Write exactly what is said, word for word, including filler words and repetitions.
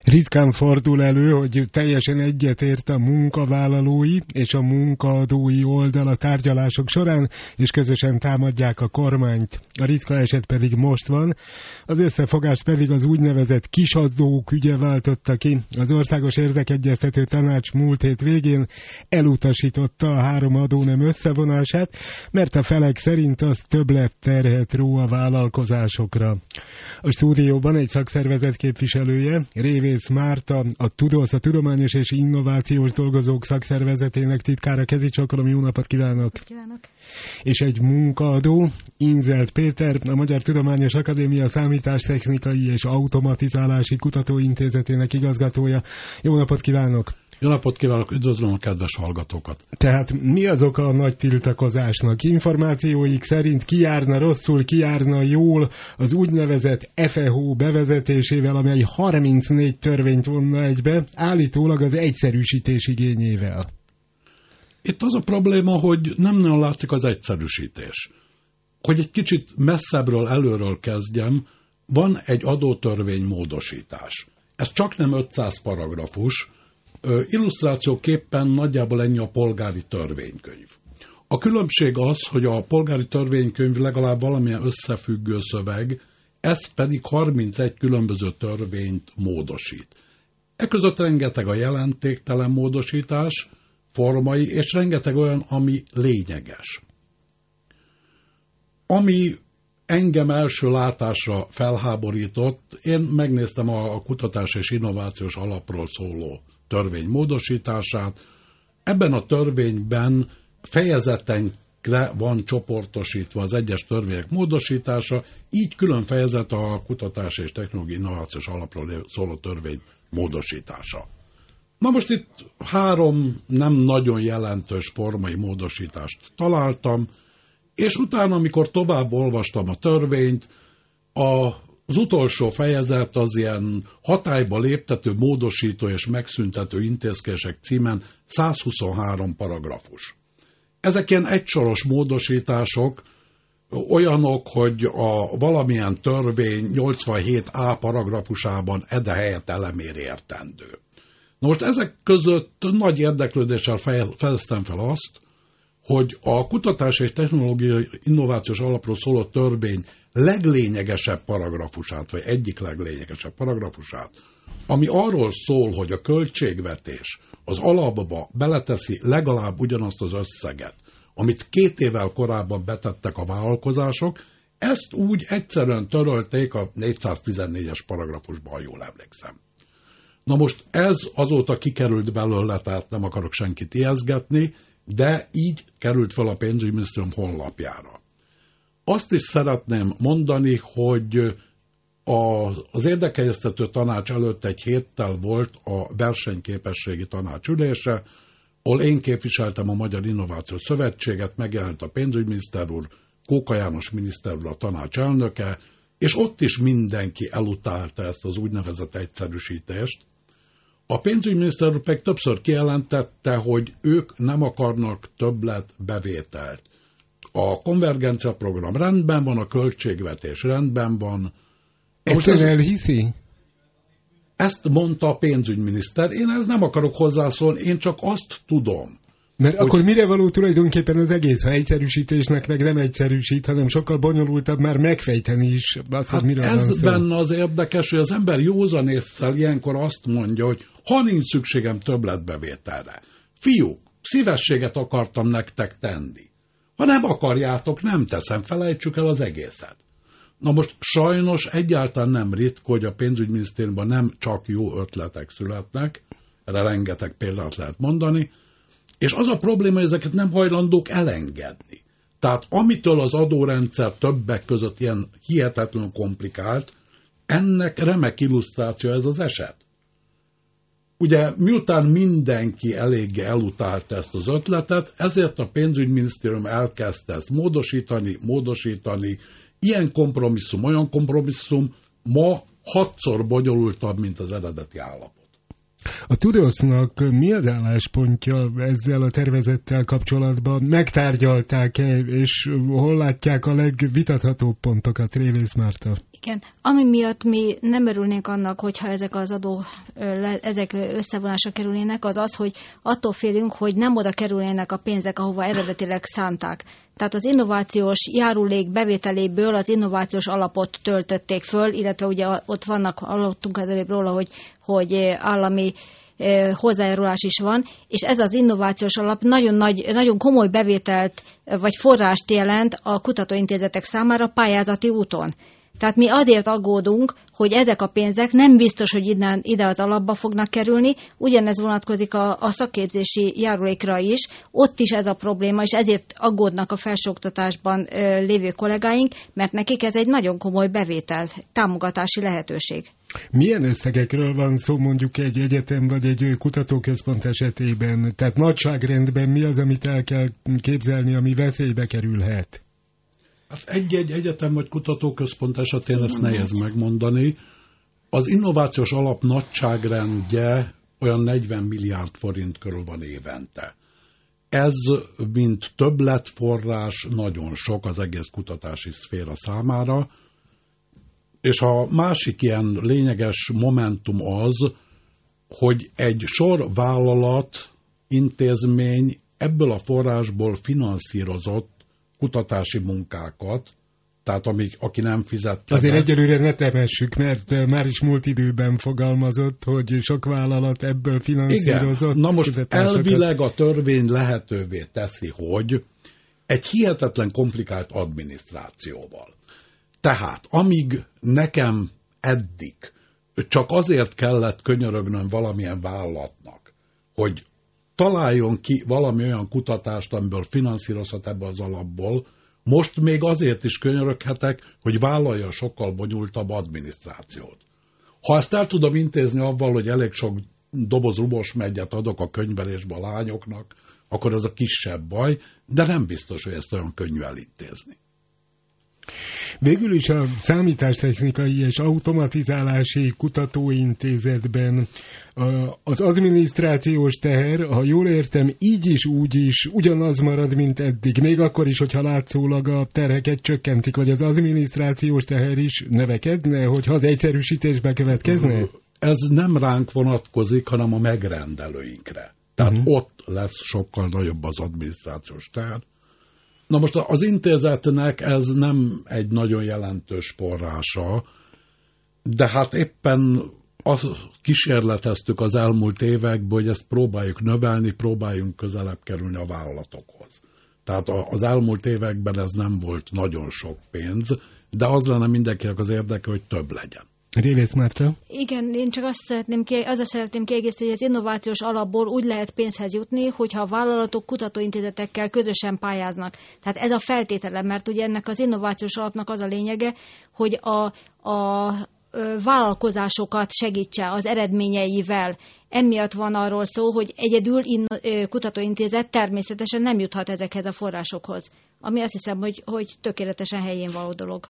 Ritkán fordul elő, hogy teljesen egyetért a munkavállalói és a munkaadói oldal a tárgyalások során, és közösen támadják a kormányt. A ritka eset pedig most van, az összefogást pedig az úgynevezett kisadók ügye váltotta ki. Az Országos Érdekegyeztető Tanács múlt hét végén elutasította a három adónem összevonását, mert a felek szerint az többlet terhet ró a vállalkozásokra. A stúdióban egy szakszervezet képviselője, Révész Márta, a TUDOSZ, a Tudományos és Innovációs Dolgozók Szakszervezetének titkára, kezicsakolom, jó napot kívánok! Kívánok! És egy munkaadó, Inzelt Péter, a Magyar Tudományos Akadémia Számítástechnikai és Automatizálási Kutatóintézetének igazgatója. Jó napot kívánok! Jó napot kívánok, üdvözlöm a kedves hallgatókat! Tehát mi az oka a nagy tiltakozásnak? Információik szerint ki járna rosszul, ki járna jól az úgynevezett ef e há bevezetésével, amely harmincnégy törvényt vonna egybe, állítólag az egyszerűsítés igényével. Itt az a probléma, hogy nem nagyon látszik az egyszerűsítés. Hogy egy kicsit messzebbről, előről kezdjem, van egy adótörvény módosítás. Ez csak nem ötszáz paragrafus, illusztrációképpen nagyjából ennyi a polgári törvénykönyv. A különbség az, hogy a polgári törvénykönyv legalább valamilyen összefüggő szöveg, ez pedig harmincegy különböző törvényt módosít. Eközött rengeteg a jelentéktelen módosítás, formai, és rengeteg olyan, ami lényeges. Ami engem első látásra felháborított, én megnéztem a Kutatás és Innovációs Alapról szóló törvény módosítását. Ebben a törvényben fejezetenkre van csoportosítva az egyes törvények módosítása, így külön fejezet a Kutatás és Technológiai Innovációs Alapról szóló törvény módosítása. Na most itt három nem nagyon jelentős formai módosítást találtam, és utána, amikor tovább olvastam a törvényt, a Az utolsó fejezet az ilyen hatályba léptető, módosító és megszüntető intézkedések címen száz huszonhárom paragrafus. Ezek ilyen egysoros módosítások, olyanok, hogy a valamilyen törvény nyolcvanhét á paragrafusában ede helyett elemér értendő. Na most ezek között nagy érdeklődéssel fejeztem fel azt, hogy a Kutatás és Technológiai Innovációs Alapról szóló törvény leglényegesebb paragrafusát, vagy egyik leglényegesebb paragrafusát, ami arról szól, hogy a költségvetés az alapba beleteszi legalább ugyanazt az összeget, amit két évvel korábban betettek a vállalkozások, ezt úgy egyszerűen törölték a négyszáztizennégyes paragrafusban, ha jól emlékszem. Na most ez azóta kikerült belőle, tehát nem akarok senkit ijesztgetni, de így került fel a pénzügyminisztérium honlapjára. Azt is szeretném mondani, hogy a, az érdekegyeztető tanács előtt egy héttel volt a versenyképességi tanács ülése, ahol én képviseltem a Magyar Innovációs Szövetséget, megjelent a pénzügyminiszter úr, Kóka János miniszter úr, a tanács elnöke, és ott is mindenki elutálta ezt az úgynevezett egyszerűsítést. A pénzügyminiszter úr pedig többször kijelentette, hogy ők nem akarnak többlet bevételt. A konvergencia program rendben van, a költségvetés rendben van. Ezt ön elhiszi? Ezt mondta a pénzügyminiszter. Én ezt nem akarok hozzászólni, én csak azt tudom. Mert hogy... akkor mire való tulajdonképpen az egész, ha egyszerűsítésnek meg nem egyszerűsít, hanem sokkal bonyolultabb már megfejteni is azt, hát hogy miről ez van szó. benne az érdekes, hogy az ember józanésszel ilyenkor azt mondja, hogy ha nincs szükségem többletbevételre. Fiúk, szívességet akartam nektek tenni. Ha nem akarjátok, nem teszem, felejtsük el az egészet. Na most sajnos egyáltalán nem ritka, hogy a pénzügyminisztériumban nem csak jó ötletek születnek, erre rengeteg példát lehet mondani, és az a probléma, hogy ezeket nem hajlandók elengedni. Tehát amitől az adórendszer többek között ilyen hihetetlenül komplikált, ennek remek illusztráció ez az eset. Ugye miután mindenki eléggé elutálta ezt az ötletet, ezért a pénzügyminisztérium elkezdte ezt módosítani, módosítani, ilyen kompromisszum, olyan kompromisszum ma hatszor bonyolultabb, mint az eredeti állapot. A Tudosznak mi az álláspontja ezzel a tervezettel kapcsolatban? Megtárgyalták-e, és hol látják a legvitathatóbb pontokat, Révész Márta? Igen, ami miatt mi nem örülnénk annak, hogyha ezek az adó, ezek összevonásra kerülnének, az az, hogy attól félünk, hogy nem oda kerülnének a pénzek, ahova eredetileg szánták. Tehát az innovációs járulék bevételéből az innovációs alapot töltötték föl, illetve ugye ott vannak, hallottunk az előbb róla, hogy, hogy állami hozzájárulás is van, és ez az innovációs alap nagyon, nagy, nagyon komoly bevételt vagy forrást jelent a kutatóintézetek számára pályázati úton. Tehát mi azért aggódunk, hogy ezek a pénzek nem biztos, hogy innen, ide az alapba fognak kerülni, ugyanez vonatkozik a, a szakképzési járulékra is, ott is ez a probléma, és ezért aggódnak a felsőoktatásban ö, lévő kollégáink, mert nekik ez egy nagyon komoly bevétel, támogatási lehetőség. Milyen összegekről van szó mondjuk egy egyetem vagy egy kutatóközpont esetében? Tehát nagyságrendben mi az, amit el kell képzelni, ami veszélybe kerülhet? Hát egy-egy egyetem vagy kutatóközpont esetén ezt nehéz megmondani. Az innovációs alap nagyságrendje olyan negyven milliárd forint körül van évente. Ez, mint többletforrás, nagyon sok az egész kutatási szféra számára, és a másik ilyen lényeges momentum az, hogy egy sor vállalat, intézmény ebből a forrásból finanszírozott kutatási munkákat, tehát amik, aki nem fizette. Azért be. egyelőre ne temessük, mert már is múlt időben fogalmazott, hogy sok vállalat ebből finanszírozott. Igen. Na most elvileg a törvény lehetővé teszi, hogy egy hihetetlen komplikált adminisztrációval. Tehát amíg nekem eddig csak azért kellett könyörögnöm valamilyen vállalatnak, hogy találjon ki valami olyan kutatást, amiből finanszírozhat ebbe az alapból, most még azért is könyöröghetek, hogy vállalja a sokkal bonyolultabb adminisztrációt. Ha ezt el tudom intézni avval, hogy elég sok doboz rubos meggyet adok a könyvelésbe a lányoknak, akkor ez a kisebb baj, de nem biztos, hogy ezt olyan könnyű elintézni. Végül is a Számítástechnikai és Automatizálási Kutatóintézetben az adminisztrációs teher, ha jól értem, így is, úgy is ugyanaz marad, mint eddig. Még akkor is, hogyha látszólag a terheket csökkentik, vagy az adminisztrációs teher is növekedne, hogyha az egyszerűsítésbe következne? Ez nem ránk vonatkozik, hanem a megrendelőinkre. Tehát uh-huh. ott lesz sokkal nagyobb az adminisztrációs teher. Na most az intézetnek ez nem egy nagyon jelentős forrása, de hát éppen azt kísérleteztük az elmúlt években, hogy ezt próbáljuk növelni, próbáljunk közelebb kerülni a vállalatokhoz. Tehát az elmúlt években ez nem volt nagyon sok pénz, de az lenne mindenkinek az érdeke, hogy több legyen. Révész Márta? Igen, én csak azt szeretném, azzal szeretném kiegészíteni, hogy az innovációs alapból úgy lehet pénzhez jutni, hogyha a vállalatok kutatóintézetekkel közösen pályáznak. Tehát ez a feltétele, mert ugye ennek az innovációs alapnak az a lényege, hogy a, a vállalkozásokat segítse az eredményeivel. Emiatt van arról szó, hogy egyedül kutatóintézet természetesen nem juthat ezekhez a forrásokhoz. Ami azt hiszem, hogy, hogy tökéletesen helyén való dolog.